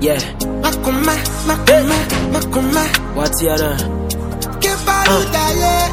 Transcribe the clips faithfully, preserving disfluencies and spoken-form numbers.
Yeah. Makuma, makuma, makuma. What's your name? Kebaluta, yeah.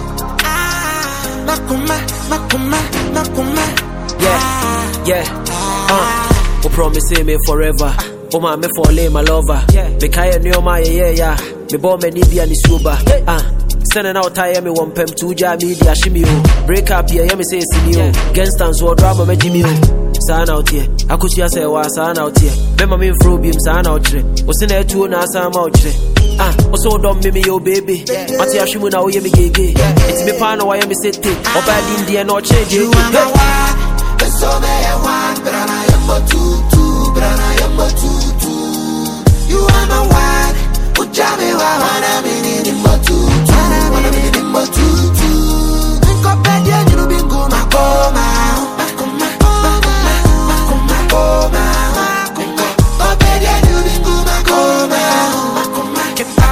Makuma, makuma, makuma. Yeah, yeah. Uh, who promise me forever? Oh my, me for lay my lover. Me kaya new my yeah yeah. Me born me nibia ni suba. Ah, sending out tire me one pem two ja media shimmy o. Break up here, yeah me say see you. Gangsters war drama me Jimmy o. Sign out here. I could just say was sign out here. Remember me through beam sign out here. What's in there two na sign out here. Ah, also don't me me yo baby. Mati ashimu na oye me gege. It's me pan why me say take. Oba din dia no change. You are my one, so me one, but I am but two two, but I am but two two. You are my one, ujame wa wana mini ni but two two, wana mini ni but two two. Think of bed yeah, you know bingo makoma, makoma, makoma, makoma, makoma. Think of bed yeah, you know bingo makoma, makoma,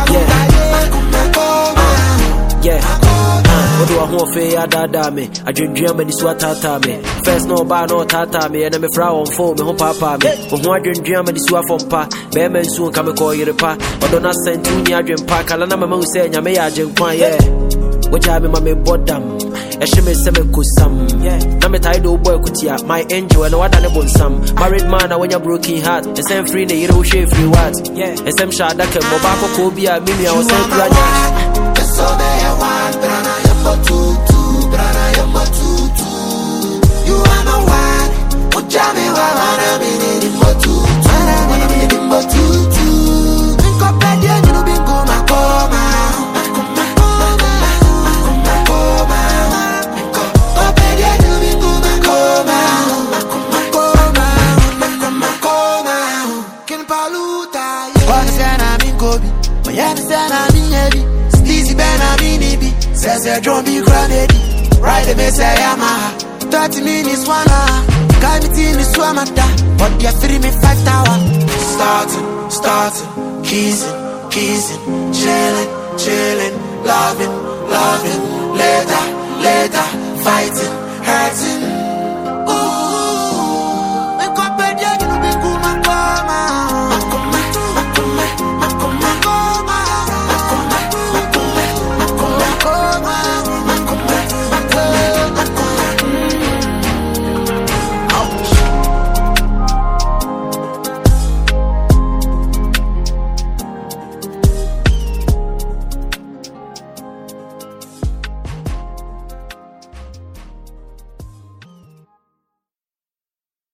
makoma, makoma. Yeah. What do I want for ya dada me? I drink dream and this what tata me. First no bar no tata me, and I'm a frown on phone me home papa me. But one drink dream and this what from pa. Bear soon come call you the pa. But don't send to me a dream park. Alana mama say ya me a drink one yeah. What you have me my bottom? I should me say me kusam. Yeah. Now me tired old boy kutia. My angel and what I never some. Married man when you're broken heart. The same free ne you don't share free what? Yeah. The same shot that can mobile Kobia Mimi I was saying brother. So they are one, but I am but two two, but I am but two two. You are my one, ujame wa wana mini ni but two two, wana mini ni but two two. Think of bed yeah, you know bingo makoma, makoma, makoma, makoma. Think of bed yeah, you know bingo makoma, makoma, makoma, makoma. Ken paluta, yeah. Wanna say na bingo bi, wanna say na binyebi. Easy Ben Aminibi, says a drum be granted. Ride the mess I am thirty minutes one hour. Can't be in the swamata, but they're free me five tower. Starting, starting, kissing, kissing, chilling, chilling, loving, loving, later, later, fighting.